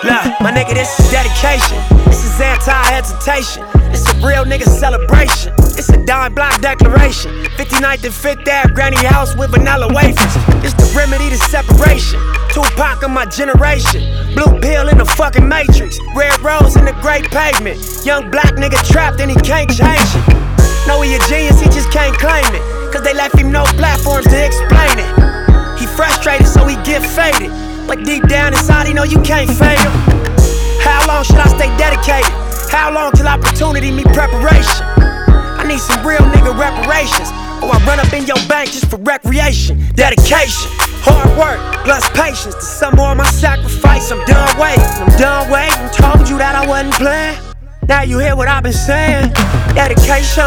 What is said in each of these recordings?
Look, my nigga, this is dedication. This is anti-hesitation. It's a real nigga celebration. It's a dime block declaration. 59th and 5th Ave, granny house with vanilla wafers. It's the remedy to separation. Tupac of my generation. Blue pill in the fucking matrix. Red rose in the great pavement. Young black nigga trapped and he can't change it. Know he a genius, he just can't claim it. Cause they left him no platforms to explain it. He frustrated so he get faded. But deep down inside he know you can't fade him. How long should I stay dedicated? How long till opportunity meet preparation? I need some real nigga reparations, or I run up in your bank just for recreation. Dedication, hard work, plus patience. To some more of my sacrifice, I'm done waiting. Told you that I wasn't playing. Now you hear what I've been saying. Dedication.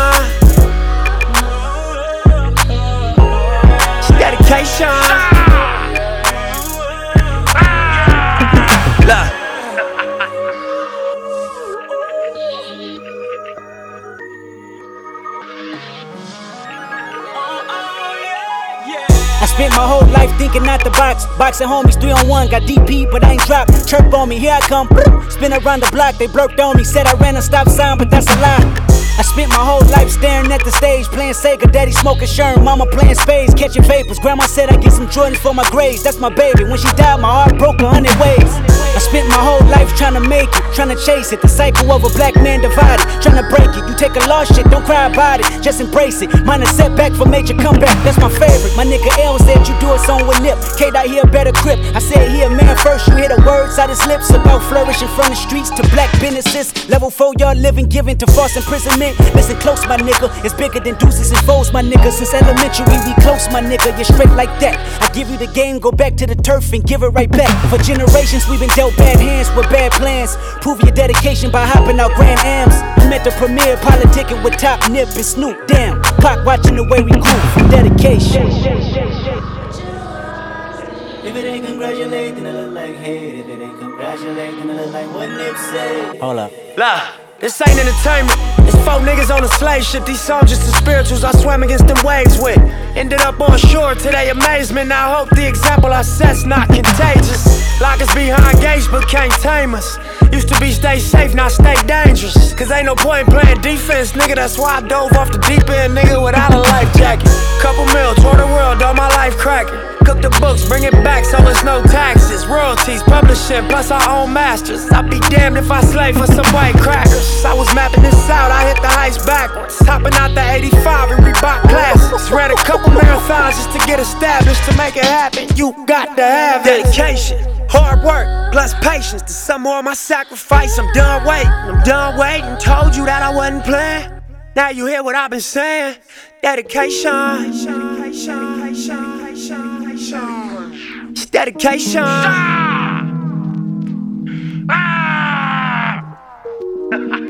It's dedication. Look. I spent my whole life thinking out the box. Boxing homies 3-on-1, got DP, but I ain't dropped. Chirp on me, here I come. Spin around the block, they blurked on me. Said I ran a stop sign, but that's a lie. I spent my whole life staring at the stage, playing Sega, daddy smoking Sherm, mama playing spades, catching vapors. Grandma said I get some Jordans for my grades, that's my baby. When she died, my heart broke 100 ways. I spent my whole life trying to make it, trying to chase it. The cycle of a black man divided, trying to break it. You take a lost shit, don't cry about it, just embrace it. Mine a setback for major comeback, that's my favorite. My nigga L said you do a song with Nip, K-Dot here better grip. I said he a man first, you hear the words out his lips about flourishing from the streets to black businesses. Level 4 y'all living, giving to false imprisonment. Listen close, my nigga, it's bigger than deuces and foes, my nigga. Since elementary, we close, my nigga, you're straight like that. I give you the game, go back to the turf and give it right back. For generations, we've been dealt bad hands with bad plans. Prove your dedication by hopping out Grand Ams. I'm at the premiere, politicking with Top Nip and Snoop. Damn, Pac watching the way we grew from dedication. If it ain't congratulate, then it look like hate. If it ain't congratulate, then it look like what Nip said. Hold up. Blah. This ain't entertainment, it's 4 niggas on a slave ship. These songs just the spirituals I swam against them waves with. Ended up on shore to their amazement. Now I hope the example I set's not contagious. Lock us behind gates but can't tame us. Used to be stay safe, now stay dangerous. Cause ain't no point in playing defense, nigga. That's why I dove off the deep end, nigga, without a life jacket. Couple mil, tour the world, all my life cracking. Cook the books, bring it back so it's no taxes. Royalties, publishing, plus our own masters. I'd be damned if I slave for some white crackers. I was mapping this out, I hit the heights backwards. Hopping out the 85 and Reebok classics. Ran a couple marathons just to get established. To make it happen, you got to have dedication, hard work, plus patience. To some more of my sacrifice, I'm done waiting. Told you that I wasn't playing. Now you hear what I've been saying. Dedication. It's dedication. Ah!